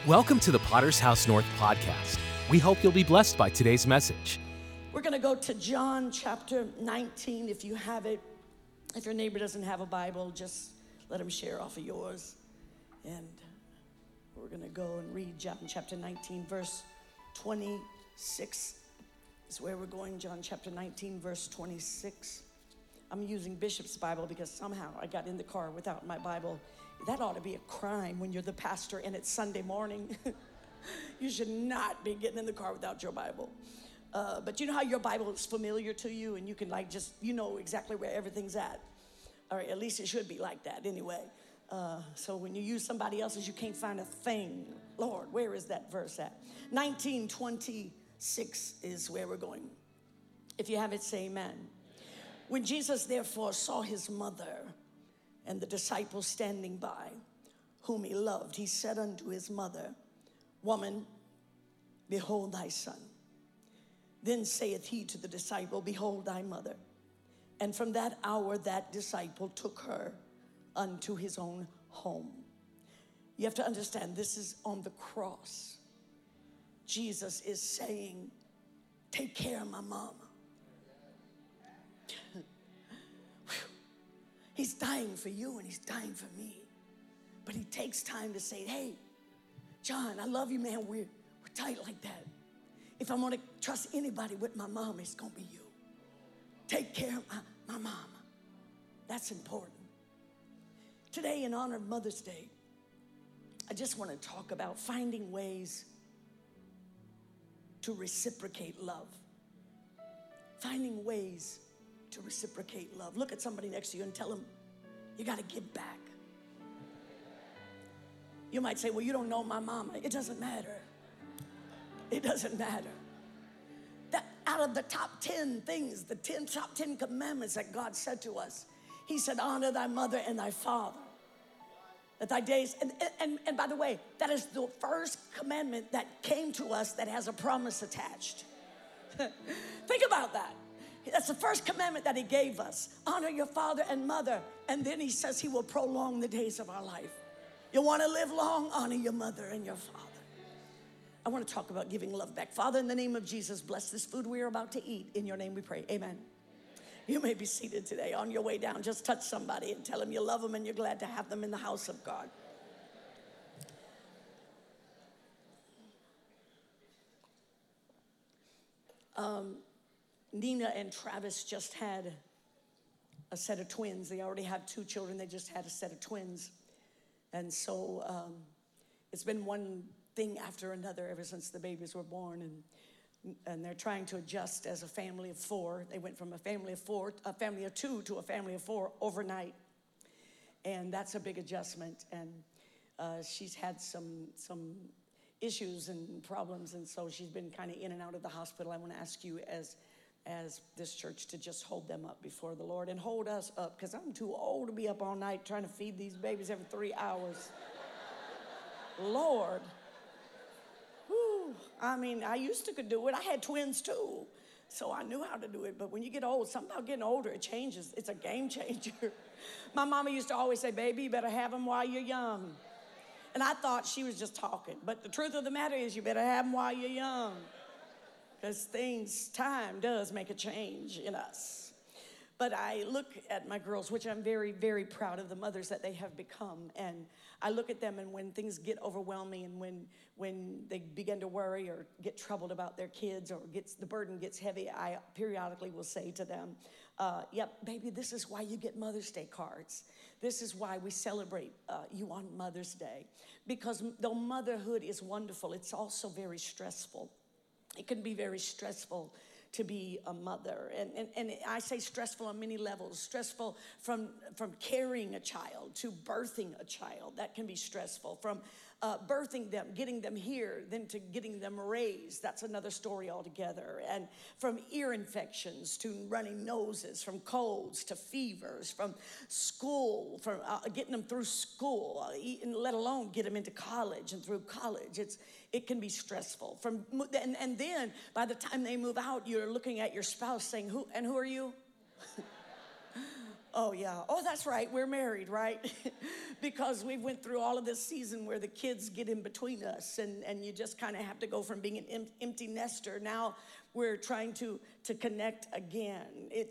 Welcome to the Potter's House North podcast. We hope you'll be blessed by today's message. We're going to go to John chapter 19 if you have it. If your neighbor doesn't have a Bible, just let him share off of yours. And we're going to go and read John chapter 19, verse 26 is where we're going. John chapter 19, verse 26. I'm using Bishop's Bible because somehow I got in the car without my Bible. That ought to be a crime when you're the pastor and it's Sunday morning. You should not be getting in the car without your Bible. But you know how your Bible is familiar to you and you can you know exactly where everything's at. Or at least it should be like that anyway. So when you use somebody else's, you can't find a thing. Lord, where is that verse at? 19:26 is where we're going. If you have it, say amen. When Jesus therefore saw his mother and the disciples standing by, whom he loved, he said unto his mother, Woman, behold thy son. Then saith he to the disciple, Behold thy mother. And from that hour that disciple took her unto his own home. You have to understand, this is on the cross. Jesus is saying, take care of my mama. He's dying for you and he's dying for me. But he takes time to say, hey, John, I love you, man. We're tight like that. If I'm going to trust anybody with my mom, it's going to be you. Take care of my mama. That's important. Today, in honor of Mother's Day, I just want to talk about finding ways to reciprocate love. Finding ways to reciprocate love. Look at somebody next to you and tell them, you got to give back. You might say, well, you don't know my mama. It doesn't matter. It doesn't matter. That out of the top 10 things, the top 10 commandments that God said to us, he said, honor thy mother and thy father. That thy days, and by the way, that is the first commandment that came to us that has a promise attached. Think about that. That's the first commandment that he gave us. Honor your father and mother. And then he says he will prolong the days of our life. You want to live long? Honor your mother and your father. I want to talk about giving love back. Father, in the name of Jesus, bless this food we are about to eat. In your name we pray. Amen. You may be seated today. On your way down, just touch somebody and tell them you love them and you're glad to have them in the house of God. Nina and Travis just had a set of twins. They already have 2 children. They just had a set of twins. And so it's been one thing after another ever since the babies were born. And they're trying to adjust as a family of 4. They went from a family of 2 to a family of 4 overnight. And that's a big adjustment. And she's had some issues and problems. And so she's been kind of in and out of the hospital. I want to ask you as this church to just hold them up before the Lord and hold us up, because I'm too old to be up all night trying to feed these babies every 3 hours. Lord. Whew. I mean, I used to could do it. I had twins too, so I knew how to do it. But when you get old, something about getting older, it changes. It's a game changer. My mama used to always say, baby, you better have them while you're young. And I thought she was just talking. But the truth of the matter is you better have them while you're young. Because time does make a change in us. But I look at my girls, which I'm very, very proud of the mothers that they have become. And I look at them, and when things get overwhelming and when they begin to worry or get troubled about their kids or the burden gets heavy, I periodically will say to them, yep, baby, this is why you get Mother's Day cards. This is why we celebrate you on Mother's Day. Because though motherhood is wonderful, it's also very stressful. It can be very stressful to be a mother. And I say stressful on many levels. Stressful from carrying a child to birthing a child. That can be stressful. From birthing them, getting them here, then to getting them raised. That's another story altogether. And from ear infections to running noses, from colds to fevers, from school, from getting them through school, let alone get them into college and through college. It can be stressful. And then by the time they move out, you're looking at your spouse saying, who are you? Oh, yeah. Oh, that's right. We're married, right? Because we went through all of this season where the kids get in between us, and you just kind of have to go from being an empty nester. Now we're trying to connect again.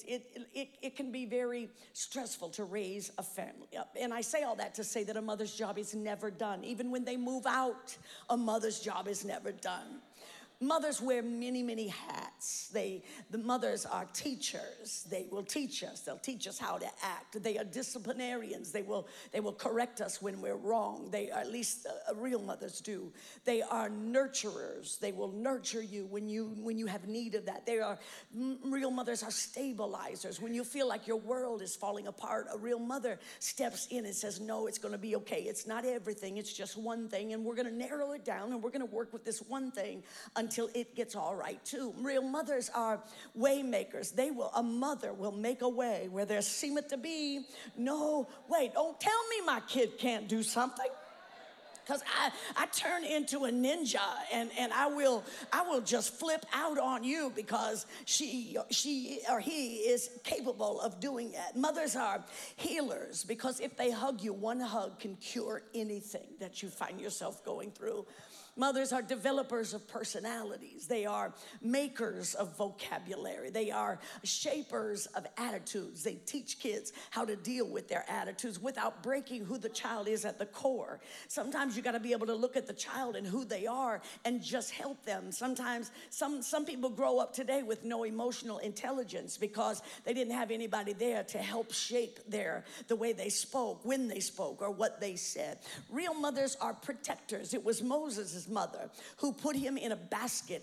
It can be very stressful to raise a family up. And I say all that to say that a mother's job is never done. Even when they move out, a mother's job is never done. Mothers wear many, many hats. The mothers are teachers. They will teach us. They'll teach us how to act. They are disciplinarians. They will correct us when we're wrong. They, at least real mothers do. They are nurturers. They will nurture you when you have need of that. Real mothers are stabilizers. When you feel like your world is falling apart, a real mother steps in and says, no, it's going to be okay. It's not everything. It's just one thing, and we're going to narrow it down, and we're going to work with this one thing until it gets all right too. Real mothers are way makers. A mother will make a way where there seemeth to be no way. Don't tell me my kid can't do something. Because I turn into a ninja, and I will just flip out on you because she or he is capable of doing that. Mothers are healers because if they hug you, one hug can cure anything that you find yourself going through. Mothers are developers of personalities. They are makers of vocabulary. They are shapers of attitudes. They teach kids how to deal with their attitudes without breaking who the child is at the core. Sometimes you got to be able to look at the child and who they are and just help them. Sometimes some people grow up today with no emotional intelligence because they didn't have anybody there to help shape the way they spoke, when they spoke, or what they said. Real mothers are protectors. It was Moses' mother who put him in a basket,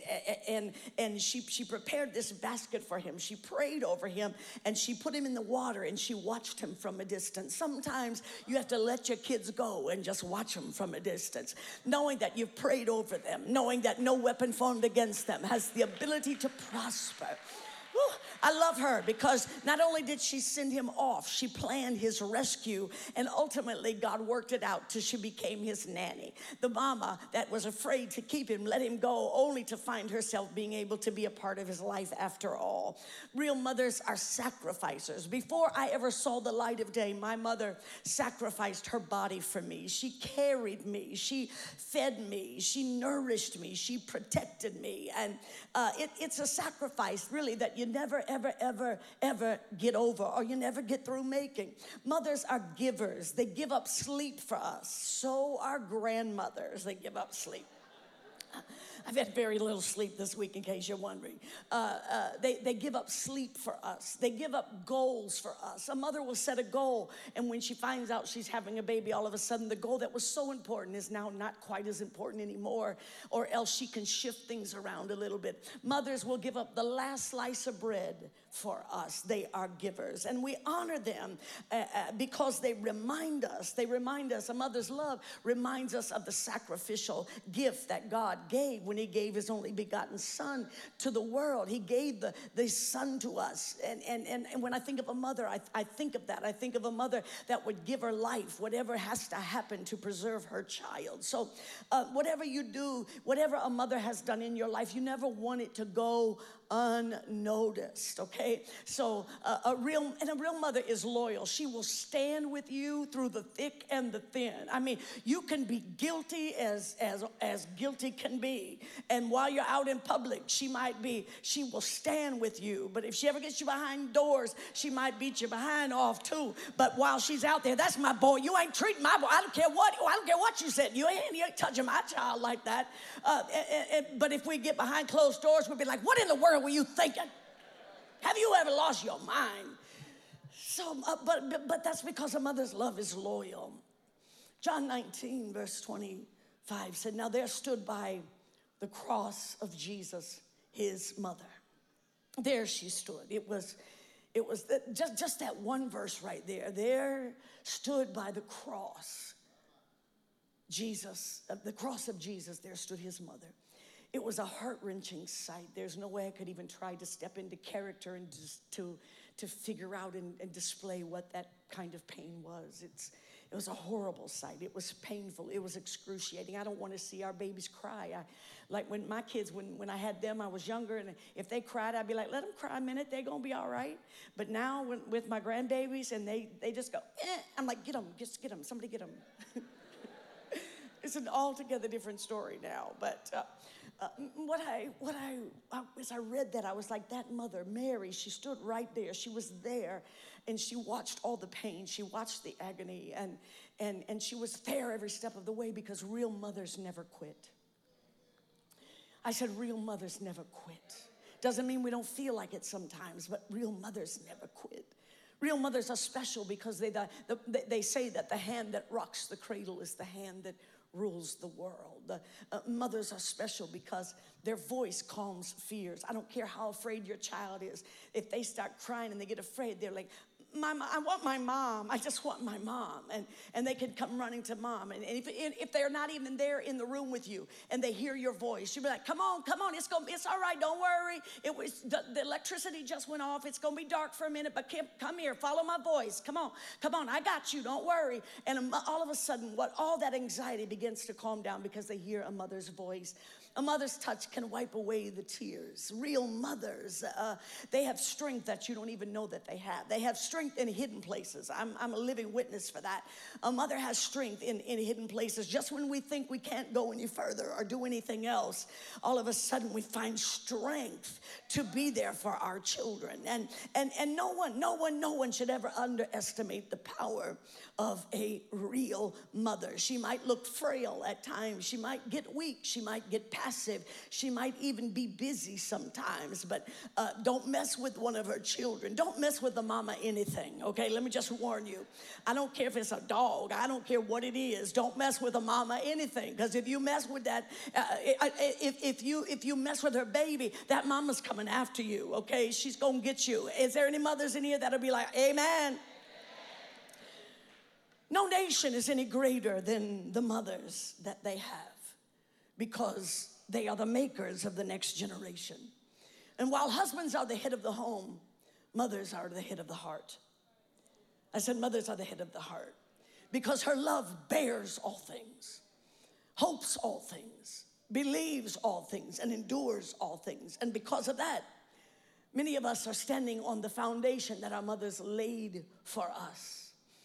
and she prepared this basket for him. She prayed over him, and she put him in the water, and she watched him from a distance. Sometimes you have to let your kids go and just watch them from a distance, knowing that you've prayed over them, knowing that no weapon formed against them has the ability to prosper. Whew, I love her because not only did she send him off, she planned his rescue, and ultimately God worked it out till she became his nanny. The mama that was afraid to keep him let him go, only to find herself being able to be a part of his life after all. Real mothers are sacrificers. Before I ever saw the light of day, my mother sacrificed her body for me. She carried me. She fed me. She nourished me. She protected me. And it's a sacrifice, really, that you never, ever, ever, ever get over, or you never get through making. Mothers are givers. They give up sleep for us. So are grandmothers. They give up sleep. I've had very little sleep this week, in case you're wondering. They give up sleep for us. They give up goals for us. A mother will set a goal, and when she finds out she's having a baby, all of a sudden the goal that was so important is now not quite as important anymore, or else she can shift things around a little bit. Mothers will give up the last slice of bread for us. They are givers, and we honor them because they remind us. A mother's love reminds us of the sacrificial gift that God gave when he gave his only begotten son to the world. He gave the son to us. And when I think of a mother, I think of that. I think of a mother that would give her life, whatever has to happen to preserve her child. So whatever you do, whatever a mother has done in your life, you never want it to go unnoticed, okay? So a real mother is loyal. She will stand with you through the thick and the thin. I mean, you can be guilty as guilty can be. And while you're out in public, she will stand with you. But if she ever gets you behind doors, she might beat you behind off too. But while she's out there, that's my boy. You ain't treating my boy. I don't care what you said. You ain't touching my child like that. But if we get behind closed doors, we'll be like, what in the world were you thinking? Have you ever lost your mind? So, but that's because a mother's love is loyal. John 19, verse 25 said, now there stood by the cross of Jesus, his mother. There she stood. It was just that one verse right there. There stood by the cross, Jesus, the cross of Jesus, there stood his mother. It was a heart-wrenching sight. There's no way I could even try to step into character and just to figure out and display what that kind of pain was. It was a horrible sight. It was painful. It was excruciating. I don't want to see our babies cry. Like when my kids, when I had them, I was younger, and if they cried, I'd be like, let them cry a minute. They're going to be all right. But now with my grandbabies, and they just go, I'm like, get them, just get them. Somebody get them. It's an altogether different story now. But as I read that, I was like, that mother, Mary, she stood right there. She was there, and she watched all the pain. She watched the agony, and she was there every step of the way, because real mothers never quit. I said, real mothers never quit. Doesn't mean we don't feel like it sometimes, but real mothers never quit. Real mothers are special because they say that the hand that rocks the cradle is the hand that rules the world. Mothers are special because their voice calms fears. I don't care how afraid your child is. If they start crying and they get afraid, they're like, I want my mom. I just want my mom. And they can come running to mom. And if they're not even there in the room with you and they hear your voice, you'll be like, come on, it's all right, don't worry. The electricity just went off. It's going to be dark for a minute, but come here, follow my voice. Come on, I got you, don't worry. And all of a sudden, all that anxiety begins to calm down because they hear a mother's voice. A mother's touch can wipe away the tears. Real mothers, they have strength that you don't even know that they have. They have strength in hidden places. I'm a living witness for that. A mother has strength in hidden places. Just when we think we can't go any further or do anything else, all of a sudden we find strength to be there for our children. And no one should ever underestimate the power of a real mother. She might look frail at times. She might get weak. She might get passive. She might even be busy sometimes, but don't mess with one of her children. Don't mess with the mama anything, okay? Let me just warn you. I don't care if it's a dog. I don't care what it is. Don't mess with a mama anything, because if you mess with that, if you mess with her baby, that mama's coming after you, okay? She's going to get you. Is there any mothers in here that'll be like, amen? No nation is any greater than the mothers that they have, because they are the makers of the next generation. And while husbands are the head of the home, mothers are the head of the heart. I said mothers are the head of the heart, because her love bears all things, hopes all things, believes all things, and endures all things. And because of that, many of us are standing on the foundation that our mothers laid for us.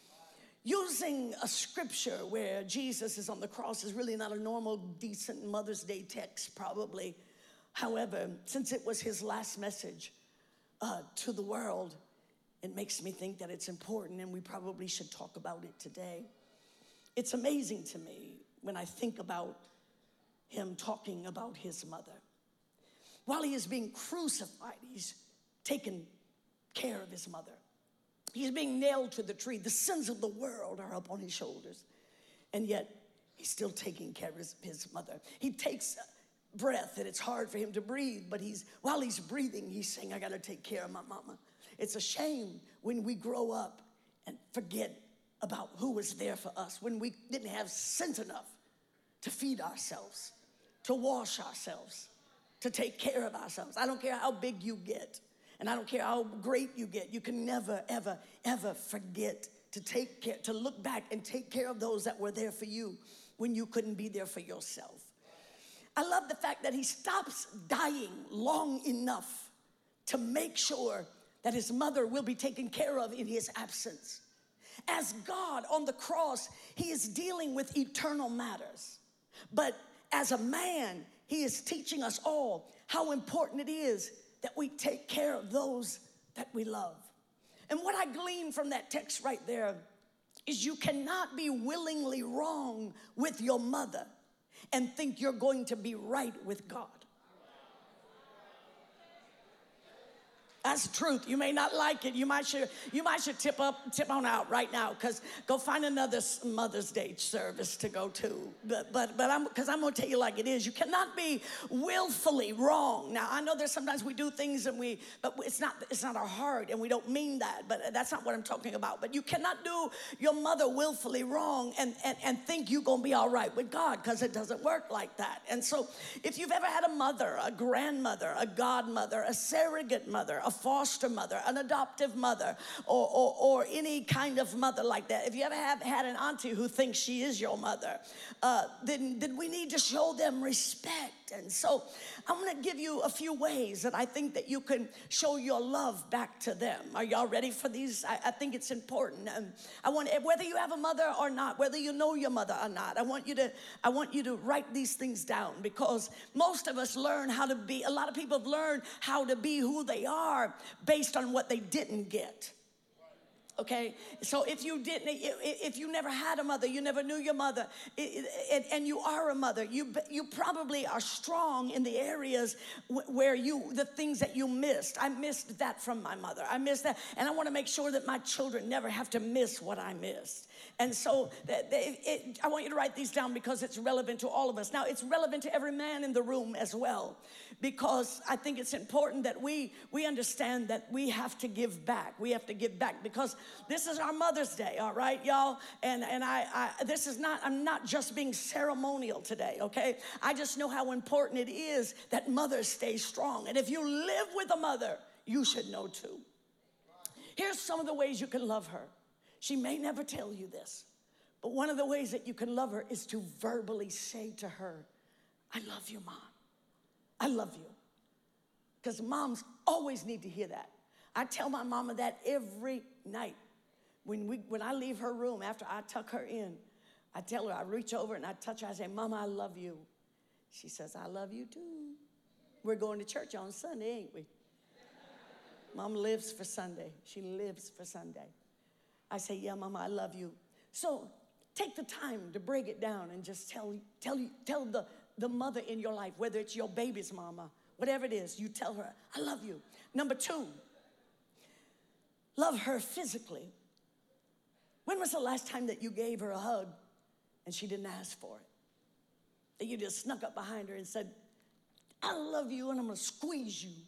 Using a scripture where Jesus is on the cross is really not a normal, decent Mother's Day text, probably. However, since it was his last message to the world, it makes me think that it's important, and we probably should talk about it today. It's amazing to me when I think about him talking about his mother. While he is being crucified, he's taking care of his mother. He's being nailed to the tree. The sins of the world are up on his shoulders. And yet, he's still taking care of his mother. He takes breath, and it's hard for him to breathe. But while he's breathing, he's saying, I got to take care of my mama. It's a shame when we grow up and forget about who was there for us, when we didn't have sense enough to feed ourselves, to wash ourselves, to take care of ourselves. I don't care how big you get. And I don't care how great you get, you can never, ever, ever forget to take care, to look back and take care of those that were there for you when you couldn't be there for yourself. I love the fact that he stops dying long enough to make sure that his mother will be taken care of in his absence. As God on the cross, he is dealing with eternal matters. But as a man, he is teaching us all how important it is that we take care of those that we love. And what I glean from that text right there is you cannot be willingly wrong with your mother and think you're going to be right with God. That's the truth. You may not like it. You might should tip on out right now, because go find another Mother's Day service to go to. But I'm going to tell you like it is. You cannot be willfully wrong. Now I know there's sometimes we do things but it's not our heart, and we don't mean that. But that's not what I'm talking about. But you cannot do your mother willfully wrong and think you're going to be all right with God, because it doesn't work like that. And so if you've ever had a mother, a grandmother, a godmother, a surrogate mother, a foster mother, an adoptive mother, or any kind of mother like that, if you ever have had an auntie who thinks she is your mother, then we need to show them respect. And so I'm going to give you a few ways that I think that you can show your love back to them. Are y'all ready for these? I think it's important. I want, whether you have a mother or not, whether you know your mother or not, I want you to write these things down, because most of us learn how to be, a lot of people have learned how to be who they are based on what they didn't get. Okay, so if you never had a mother, you never knew your mother, and you are a mother, you probably are strong in the areas where the things that you missed. I missed that from my mother. I missed that, and I want to make sure that my children never have to miss what I missed. And so I want you to write these down, because it's relevant to all of us. Now, it's relevant to every man in the room as well, because I think it's important that we understand that we have to give back. We have to give back, because this is our Mother's Day, all right, y'all? And I'm not just being ceremonial today, okay? I just know how important it is that mothers stay strong. And if you live with a mother, you should know too. Here's some of the ways you can love her. She may never tell you this, but one of the ways that you can love her is to verbally say to her, I love you, Mom. I love you. Because moms always need to hear that. I tell my mama that every night. When I leave her room, after I tuck her in, I tell her, I reach over and I touch her, I say, Mama, I love you. She says, I love you too. We're going to church on Sunday, ain't we? Mom lives for Sunday. She lives for Sunday. I say, yeah, Mama, I love you. So take the time to break it down and just tell the mother in your life, whether it's your baby's mama, whatever it is, you tell her, I love you. Number 2, love her physically. When was the last time that you gave her a hug and she didn't ask for it? That you just snuck up behind her and said, I love you and I'm going to squeeze you.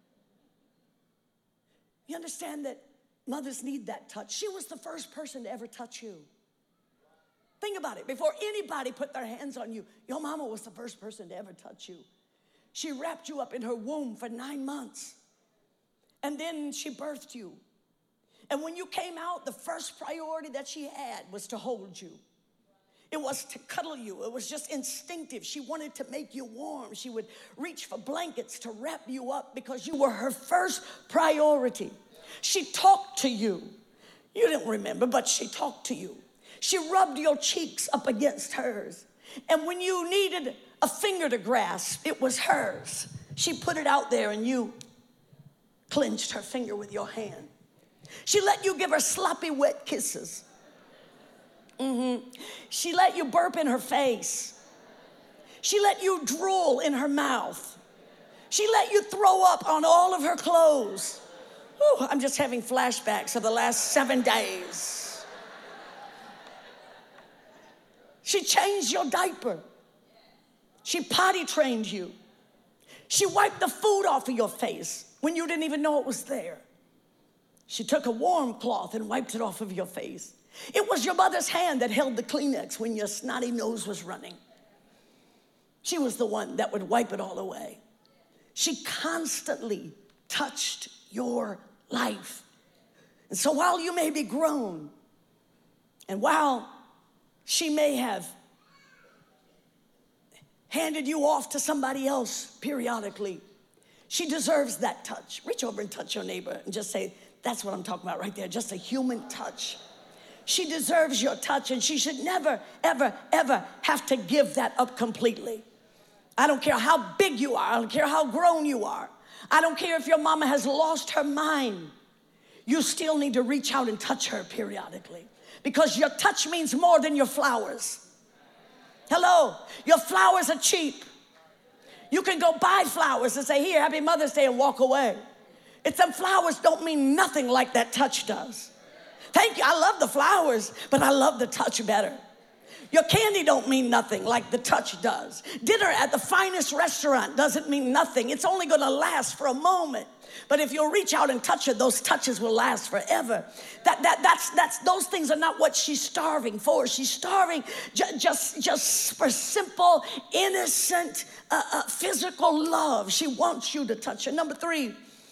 You understand that mothers need that touch. She was the first person to ever touch you. Think about it. Before anybody put their hands on you, your mama was the first person to ever touch you. She wrapped you up in her womb for 9 months. And then she birthed you. And when you came out, the first priority that she had was to hold you. It was to cuddle you. It was just instinctive. She wanted to make you warm. She would reach for blankets to wrap you up because you were her first priority. She talked to you. You didn't remember, but she talked to you. She rubbed your cheeks up against hers. And when you needed a finger to grasp, it was hers. She put it out there and you clenched her finger with your hand. She let you give her sloppy, wet kisses. She let you burp in her face. She let you drool in her mouth. She let you throw up on all of her clothes. Whew, I'm just having flashbacks of the last 7 days. She changed your diaper. She potty trained you. She wiped the food off of your face when you didn't even know it was there. She took a warm cloth and wiped it off of your face. It was your mother's hand that held the Kleenex when your snotty nose was running. She was the one that would wipe it all away. She constantly touched your life. And so while you may be grown, and while she may have handed you off to somebody else periodically, she deserves that touch. Reach over and touch your neighbor and just say, that's what I'm talking about right there, just a human touch. She deserves your touch, and she should never, ever, ever have to give that up completely. I don't care how big you are. I don't care how grown you are. I don't care if your mama has lost her mind. You still need to reach out and touch her periodically, because your touch means more than your flowers. Hello, your flowers are cheap. You can go buy flowers and say, here, happy Mother's Day, and walk away. Them flowers don't mean nothing like that touch does. Thank you, I love the flowers, but I love the touch better. Your candy don't mean nothing like the touch does. Dinner at the finest restaurant doesn't mean nothing. It's only gonna last for a moment. But if you'll reach out and touch her, those touches will last forever. Those things are not what she's starving for. She's starving just for simple, innocent, physical love. She wants you to touch her. Number 3,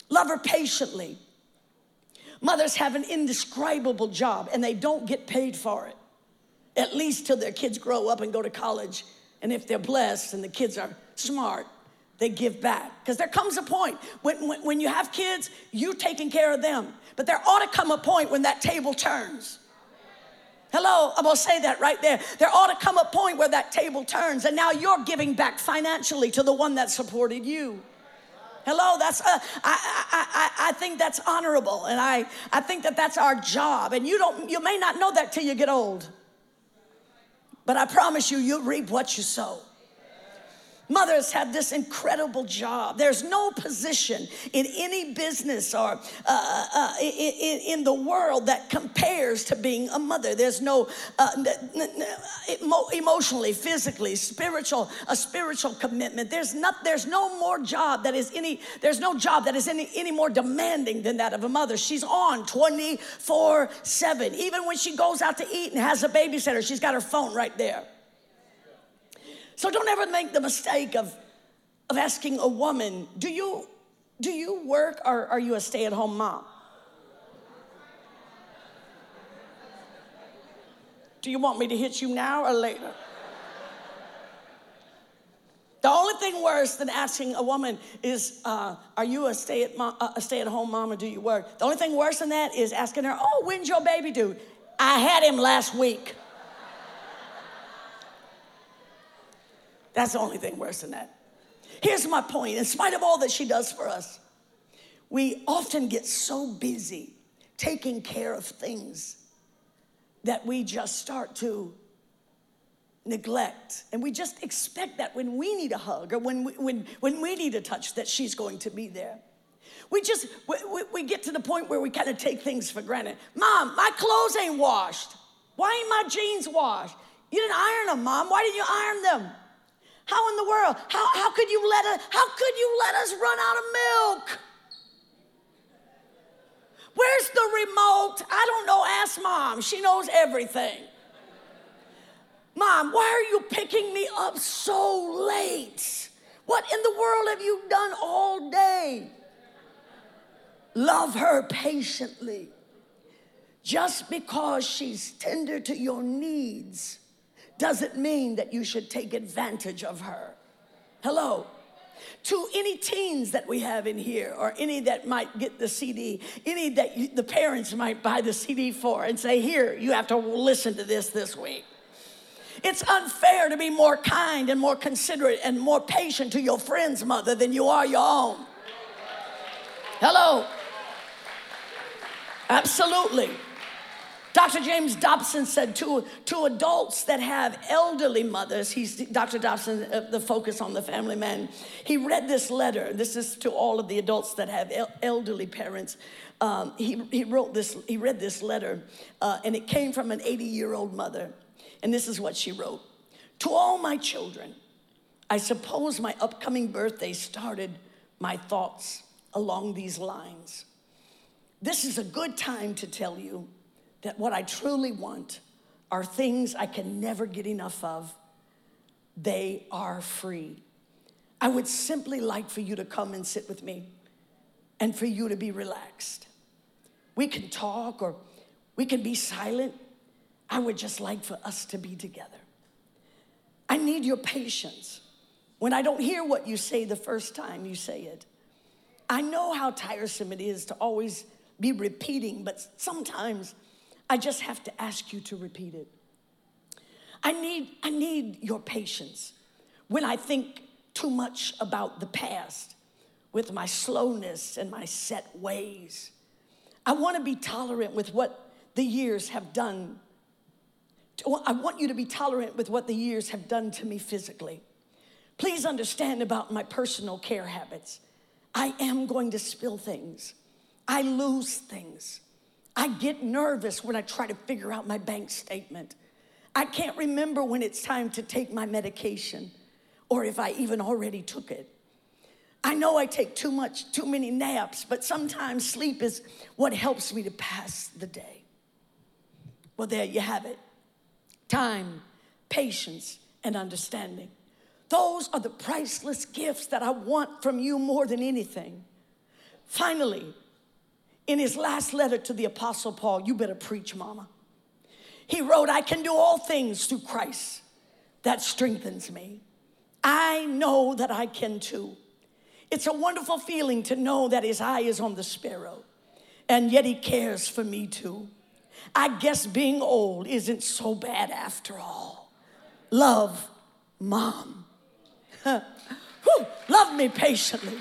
Love her patiently. Mothers have an indescribable job and they don't get paid for it, at least till their kids grow up and go to college. And if they're blessed and the kids are smart, they give back. Because there comes a point when you have kids, you're taking care of them. But there ought to come a point when that table turns. Hello, I'm gonna say that right there. There ought to come a point where that table turns and now you're giving back financially to the one that supported you. Hello, I think that's honorable, and I think that's our job. And you may not know that till you get old, but I promise you, you'll reap what you sow. Mothers have this incredible job. There's no position in any business or in the world that compares to being a mother. There's no emotionally, physically, a spiritual commitment. There's no more job that is any more demanding than that of a mother. She's on 24/7. Even when she goes out to eat and has a babysitter, she's got her phone right there. So don't ever make the mistake of asking a woman, do you work or are you a stay-at-home mom? Do you want me to hit you now or later? The only thing worse than asking a woman is, are you a stay-at-home mom or do you work? The only thing worse than that is asking her, oh, when's your baby due? I had him last week. That's the only thing worse than that. Here's my point. In spite of all that she does for us, we often get so busy taking care of things that we just start to neglect. And we just expect that when we need a hug or when we need a touch that she's going to be there. We get to the point where we kind of take things for granted. Mom, my clothes ain't washed. Why ain't my jeans washed? You didn't iron them, Mom. Why didn't you iron them? How in the world? How could you let us run out of milk? Where's the remote? I don't know. Ask Mom. She knows everything. Mom, why are you picking me up so late? What in the world have you done all day? Love her patiently. Just because she's tender to your needs doesn't mean that you should take advantage of her. Hello. To any teens that we have in here, or any that might get the CD, any that the parents might buy the CD for and say, here, you have to listen to this week. It's unfair to be more kind and more considerate and more patient to your friend's mother than you are your own. Hello. Absolutely. Dr. James Dobson said to adults that have elderly mothers, Dr. Dobson, the focus on the family man, he read this letter. This is to all of the adults that have elderly parents. He read this letter, and it came from an 80-year-old mother. And this is what she wrote. To all my children, I suppose my upcoming birthday started my thoughts along these lines. This is a good time to tell you that what I truly want are things I can never get enough of. They are free. I would simply like for you to come and sit with me and for you to be relaxed. We can talk or we can be silent. I would just like for us to be together. I need your patience. When I don't hear what you say the first time you say it, I know how tiresome it is to always be repeating, but sometimes I just have to ask you to repeat it. I need your patience when I think too much about the past with my slowness and my set ways. I want to be tolerant with what the years have done. I want you to be tolerant with what the years have done to me physically. Please understand about my personal care habits. I am going to spill things. I lose things. I get nervous when I try to figure out my bank statement. I can't remember when it's time to take my medication or if I even already took it. I know I take too many naps, but sometimes sleep is what helps me to pass the day. Well, there you have it. Time, patience, and understanding. Those are the priceless gifts that I want from you more than anything. Finally, in his last letter to the Apostle Paul, you better preach, mama. He wrote, I can do all things through Christ that strengthens me. I know that I can too. It's a wonderful feeling to know that his eye is on the sparrow, and yet he cares for me too. I guess being old isn't so bad after all. Love, Mom. Love me patiently.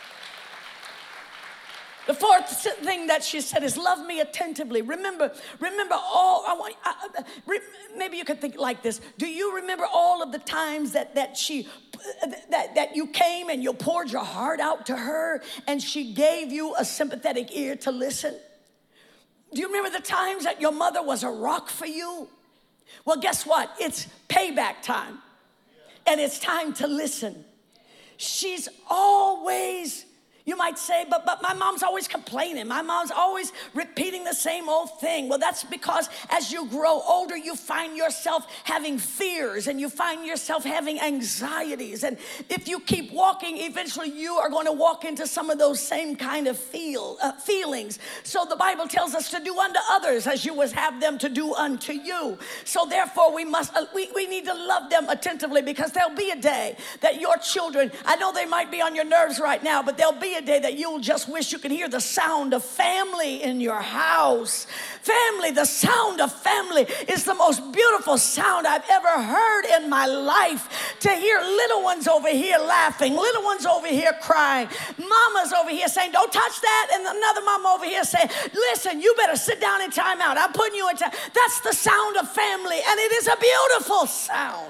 The fourth thing that she said is love me attentively. Remember all, maybe you could think like this. Do you remember all of the times that you came and you poured your heart out to her and she gave you a sympathetic ear to listen? Do you remember the times that your mother was a rock for you? Well, guess what? It's payback time. And it's time to listen. She's always, you might say, but my mom's always complaining. My mom's always repeating the same old thing. Well, that's because as you grow older, you find yourself having fears and you find yourself having anxieties. And if you keep walking, eventually you are going to walk into some of those same kind of feelings. So the Bible tells us to do unto others as you would have them to do unto you. So therefore we need to love them attentively, because there'll be a day that your children, I know they might be on your nerves right now, but there'll be a day that you'll just wish you could hear the sound of family in your house. Family, the sound of family is the most beautiful sound I've ever heard in my life. To hear little ones over here laughing, little ones over here crying, mamas over here saying, don't touch that, and another mama over here saying, listen, you better sit down in time out. I'm putting you in time. That's the sound of family, and it is a beautiful sound.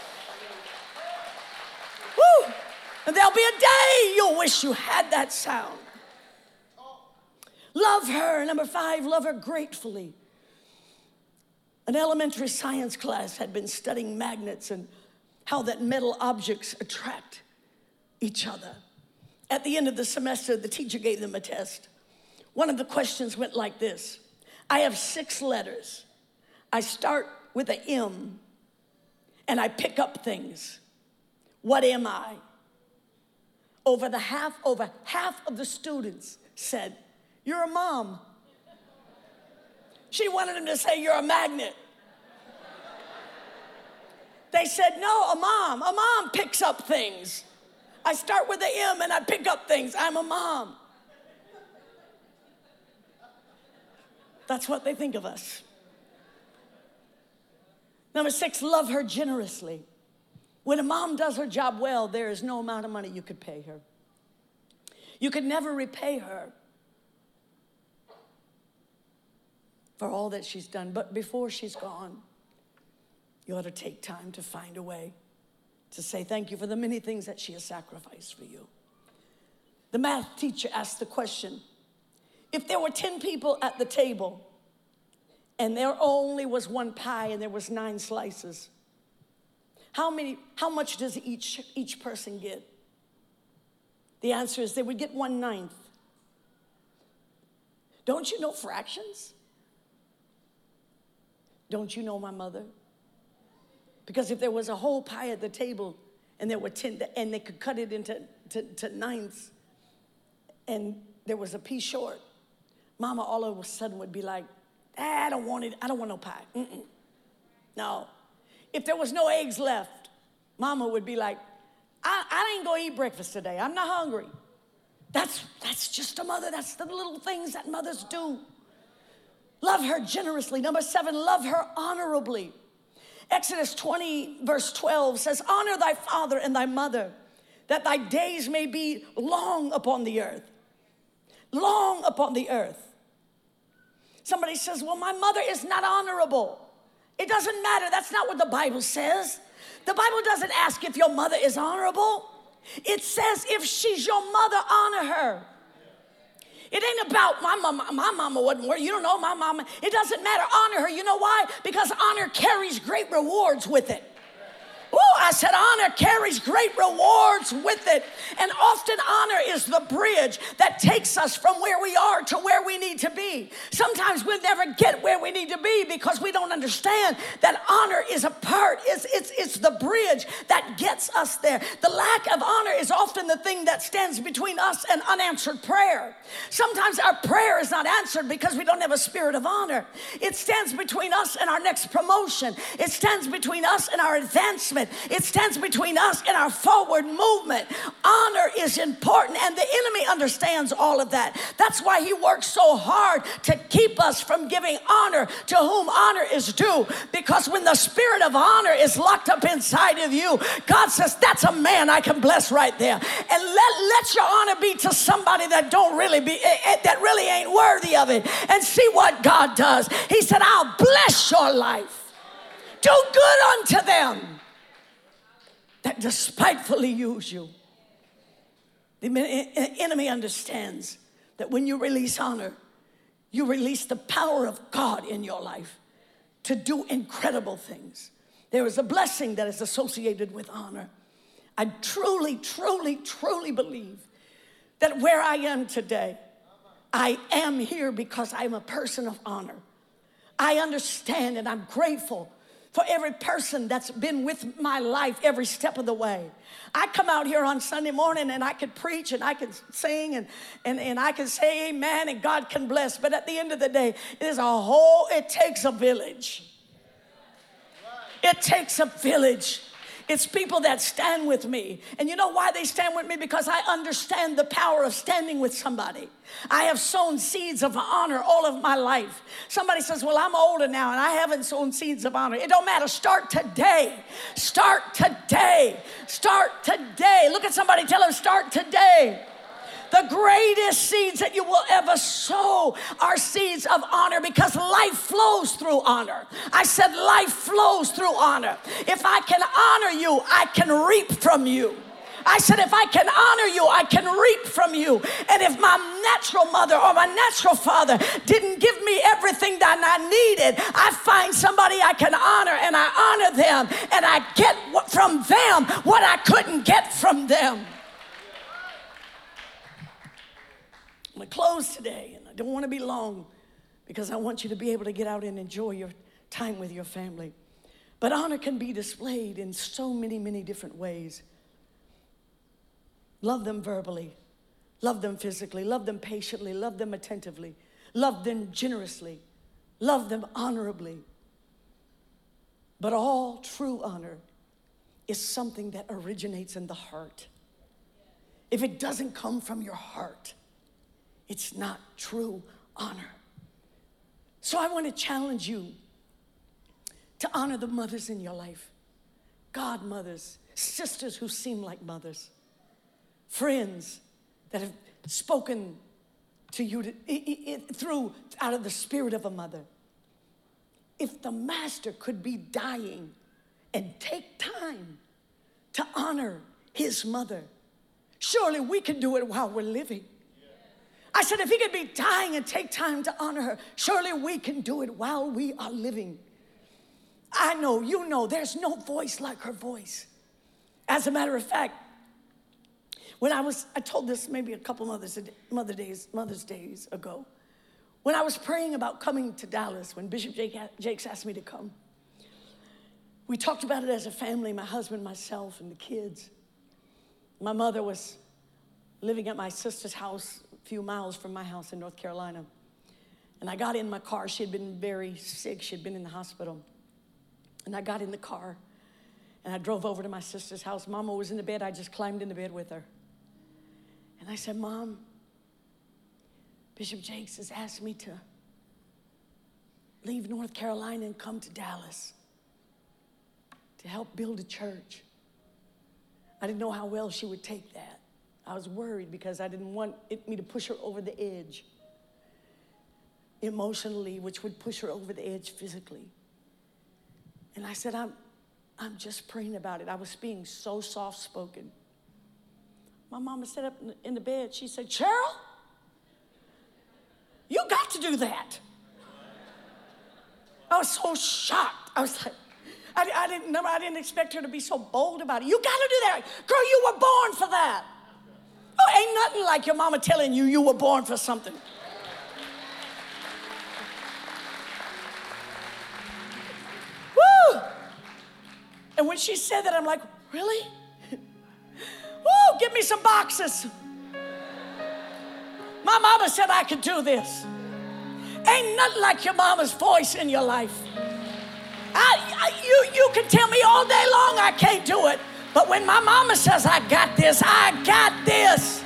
Woo! And there'll be a day you'll wish you had that sound. Love her. Number 5, love her gratefully. An elementary science class had been studying magnets and how that metal objects attract each other. At the end of the semester, the teacher gave them a test. One of the questions went like this. I have 6 letters. I start with an M, and I pick up things. What am I? Over half of the students said, you're a mom. She wanted them to say, you're a magnet. They said, no, a mom. A mom picks up things. I start with the M and I pick up things. I'm a mom. That's what they think of us. Number 6, love her generously. When a mom does her job well, there is no amount of money you could pay her. You could never repay her for all that she's done. But before she's gone, you ought to take time to find a way to say thank you for the many things that she has sacrificed for you. The math teacher asked the question, if there were 10 people at the table and there only was 1 pie and there was 9 slices, how much does each person get? The answer is they would get 1/9. Don't you know fractions? Don't you know my mother? Because if there was a whole pie at the table and there were 10, and they could cut it into ninths, and there was a piece short, Mama all of a sudden would be like, I don't want it. I don't want no pie. No. If there was no eggs left, Mama would be like, I ain't gonna eat breakfast today. I'm not hungry. That's just a mother. That's the little things that mothers do. Love her generously. Number 7, love her honorably. Exodus 20, verse 12 says, honor thy father and thy mother, that thy days may be long upon the earth. Long upon the earth. Somebody says, well, my mother is not honorable. It doesn't matter. That's not what the Bible says. The Bible doesn't ask if your mother is honorable. It says if she's your mother, honor her. It ain't about my mama. My mama wasn't worth. You don't know my mama. It doesn't matter. Honor her. You know why? Because honor carries great rewards with it. Oh, I said honor carries great rewards with it. And often honor is the bridge that takes us from where we are to where we need to be. Sometimes we'll never get where we need to be because we don't understand that honor is a part, it's the bridge that gets us there. The lack of honor is often the thing that stands between us and unanswered prayer. Sometimes our prayer is not answered because we don't have a spirit of honor. It stands between us and our next promotion. It stands between us and our advancement. It stands between us and our forward movement. Honor is important, and the enemy understands all of that. That's why he works so hard to keep us from giving honor to whom honor is due, because when the spirit of honor is locked up inside of you, God says, that's a man I can bless right there. And let your honor be to somebody that that really ain't worthy of it, and see what God does. He said, I'll bless your life. Do good unto them that despitefully use you. The enemy understands that when you release honor, you release the power of God in your life to do incredible things. There is a blessing that is associated with honor. I truly, truly, truly believe that where I am today, I am here because I'm a person of honor. I understand and I'm grateful for every person that's been with my life every step of the way. I come out here on Sunday morning and I could preach and I could sing and I can say amen and God can bless. But at the end of the day, it takes a village. It takes a village. It's people that stand with me. And you know why they stand with me? Because I understand the power of standing with somebody. I have sown seeds of honor all of my life. Somebody says, well, I'm older now and I haven't sown seeds of honor. It don't matter. Start today. Start today. Start today. Look at somebody, tell them, start today. The greatest seeds that you will ever sow are seeds of honor, because life flows through honor. I said life flows through honor. If I can honor you, I can reap from you. I said, if I can honor you, I can reap from you. And if my natural mother or my natural father didn't give me everything that I needed, I find somebody I can honor and I honor them and I get from them what I couldn't get from them. I'm going to close today, and I don't want to be long because I want you to be able to get out and enjoy your time with your family. But honor can be displayed in so many, many different ways. Love them verbally, love them physically, love them patiently, love them attentively, love them generously, love them honorably. But all true honor is something that originates in the heart. If it doesn't come from your heart, it's not true honor. So I want to challenge you to honor the mothers in your life. Godmothers, sisters who seem like mothers, friends that have spoken to you out of the spirit of a mother. If the master could be dying and take time to honor his mother, surely we can do it while we're living. I said, if he could be dying and take time to honor her, surely we can do it while we are living. I know, you know, there's no voice like her voice. As a matter of fact, I told this maybe a couple Mother's Days ago. When I was praying about coming to Dallas, when Bishop Jakes asked me to come, we talked about it as a family, my husband, myself, and the kids. My mother was living at my sister's house a few miles from my house in North Carolina. And I got in my car. She had been very sick. She had been in the hospital. And I got in the car, and I drove over to my sister's house. Mama was in the bed. I just climbed in the bed with her. And I said, Mom, Bishop Jakes has asked me to leave North Carolina and come to Dallas to help build a church. I didn't know how well she would take that. I was worried because I didn't want me to push her over the edge emotionally, which would push her over the edge physically. And I said, I'm just praying about it. I was being so soft-spoken. My mama sat up in the bed. She said, Cheryl, you got to do that. I was so shocked. I was like, I didn't expect her to be so bold about it. You got to do that. Girl, you were born for that. Oh, ain't nothing like your mama telling you you were born for something. Woo! And when she said that, I'm like, really? Woo, give me some boxes. My mama said I could do this. Ain't nothing like your mama's voice in your life. You can tell me all day long I can't do it. But when my mama says I got this, I got this.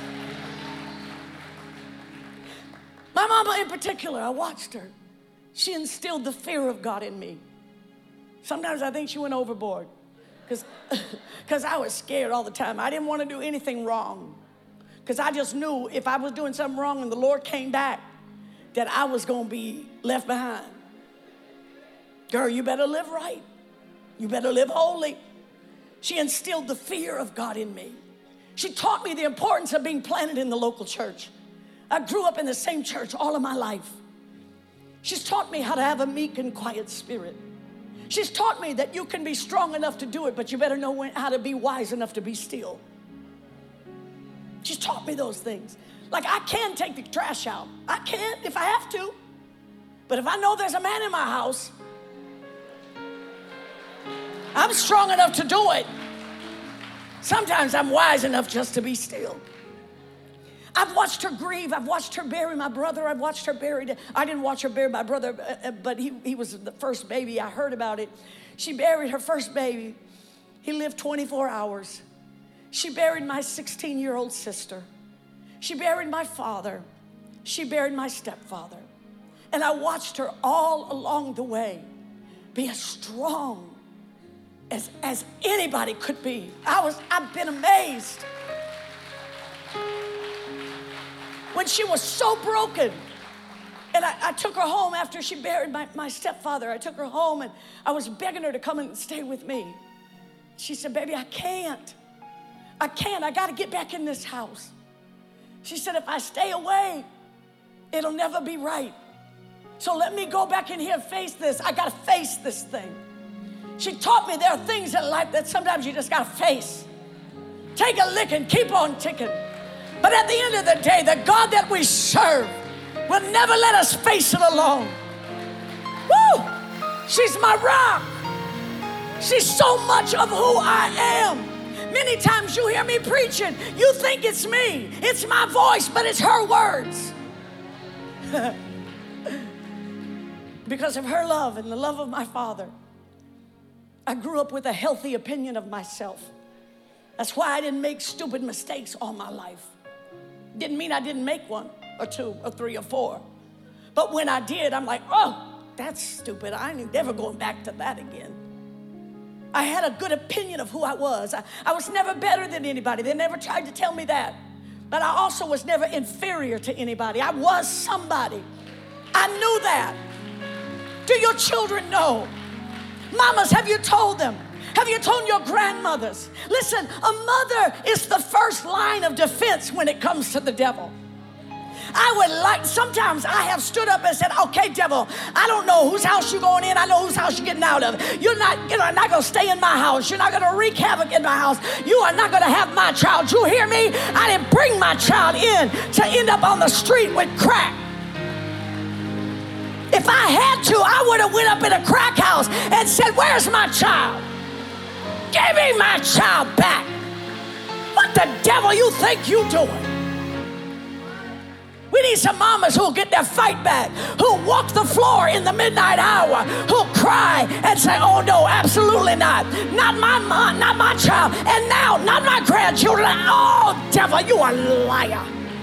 My mama in particular, I watched her. She instilled the fear of God in me. Sometimes I think she went overboard because I was scared all the time. I didn't want to do anything wrong because I just knew if I was doing something wrong and the Lord came back, that I was going to be left behind. Girl, you better live right. You better live holy. She instilled the fear of God in me. She taught me the importance of being planted in the local church. I grew up in the same church all of my life. She's taught me how to have a meek and quiet spirit. She's taught me that you can be strong enough to do it, but you better know how to be wise enough to be still. She's taught me those things. Like I can take the trash out. I can if I have to. But if I know there's a man in my house, I'm strong enough to do it. Sometimes I'm wise enough just to be still. I've watched her grieve. I've watched her bury my brother. I've watched her bury. I didn't watch her bury my brother, but he was the first baby. I heard about it. She buried her first baby. He lived 24 hours. She buried my 16-year-old sister. She buried my father. She buried my stepfather. And I watched her all along the way be as strong as anybody could be. I've been amazed. When she was so broken, and I took her home after she buried my stepfather. I took her home and I was begging her to come and stay with me. She said, baby, I can't. I got to get back in this house. She said, if I stay away, it'll never be right. So let me go back in here and face this. I got to face this thing. She taught me there are things in life that sometimes you just got to face. Take a licking, keep on ticking. But at the end of the day, the God that we serve will never let us face it alone. Woo! She's my rock. She's so much of who I am. Many times you hear me preaching, you think it's me. It's my voice, but it's her words. Because of her love and the love of my father, I grew up with a healthy opinion of myself. That's why I didn't make stupid mistakes all my life. Didn't mean I didn't make one or two or three or four. But when I did, I'm like, oh, that's stupid. I ain't never going back to that again. I had a good opinion of who I was. I was never better than anybody. They never tried to tell me that. But I also was never inferior to anybody. I was somebody. I knew that. Do your children know? Mamas, have you told them? Have you told your grandmothers? Listen, a mother is the first line of defense when it comes to the devil. Sometimes I have stood up and said, okay, devil, I don't know whose house you're going in. I know whose house you're getting out of. You're not going to stay in my house. You're not going to wreak havoc in my house. You are not going to have my child. You hear me? I didn't bring my child in to end up on the street with crack. If I had to, I would have went up in a crack house and said, where's my child? Give me my child back. What the devil you think you doing? We need some mamas who'll get their fight back, who'll walk the floor in the midnight hour, who'll cry and say, oh no, absolutely not. Not my mom, not my child, and now not my grandchildren. Oh, devil, you a liar.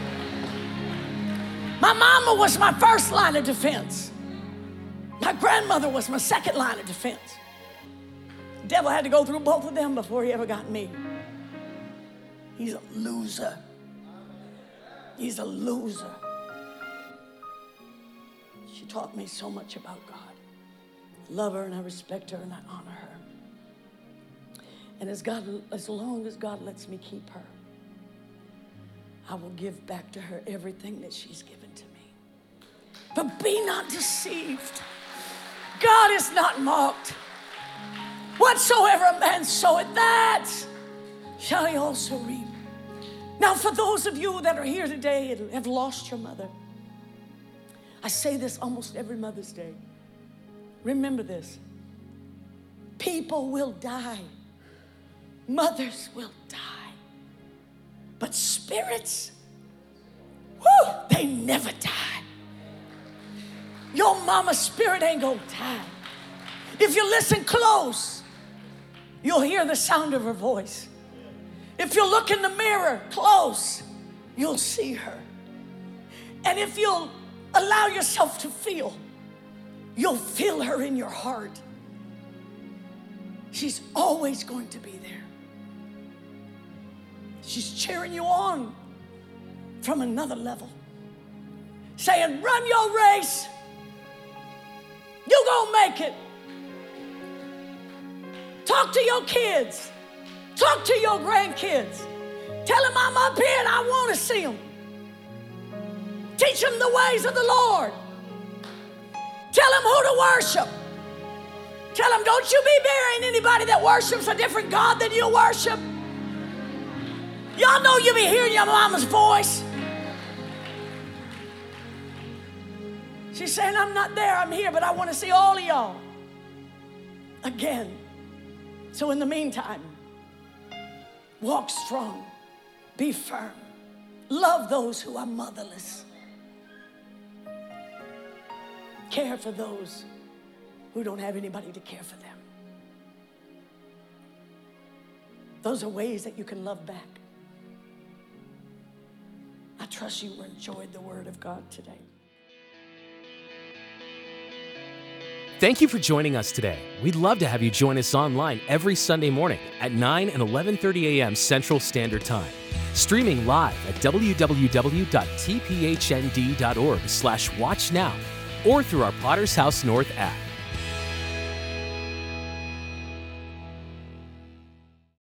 My mama was my first line of defense. My grandmother was my second line of defense. The devil had to go through both of them before he ever got me. He's a loser. He's a loser. She taught me so much about God. I love her and I respect her and I honor her. And as long as God lets me keep her, I will give back to her everything that she's given to me. But be not deceived. God is not mocked. Whatsoever a man soweth, that shall he also reap. Now, for those of you that are here today and have lost your mother, I say this almost every Mother's Day. Remember this. People will die. Mothers will die. But spirits, whoo, they never die. Your mama's spirit ain't gonna die. If you listen close, you'll hear the sound of her voice. If you look in the mirror close, you'll see her. And if you'll allow yourself to feel, you'll feel her in your heart. She's always going to be there. She's cheering you on from another level, saying, run your race. You gonna make it. Talk to your kids. Talk to your grandkids. Tell them I'm up here and I want to see them. Teach them the ways of the Lord. Tell them who to worship. Tell them, don't you be marrying anybody that worships a different God than you worship. Y'all know you be hearing your mama's voice. She's saying, I'm not there, I'm here, but I want to see all of y'all again. So in the meantime, walk strong, be firm, love those who are motherless, care for those who don't have anybody to care for them. Those are ways that you can love back. I trust you enjoyed the Word of God today. Thank you for joining us today. We'd love to have you join us online every Sunday morning at 9 and 11:30 a.m. Central Standard Time. Streaming live at www.tphnd.org/watchnow or through our Potter's House North app.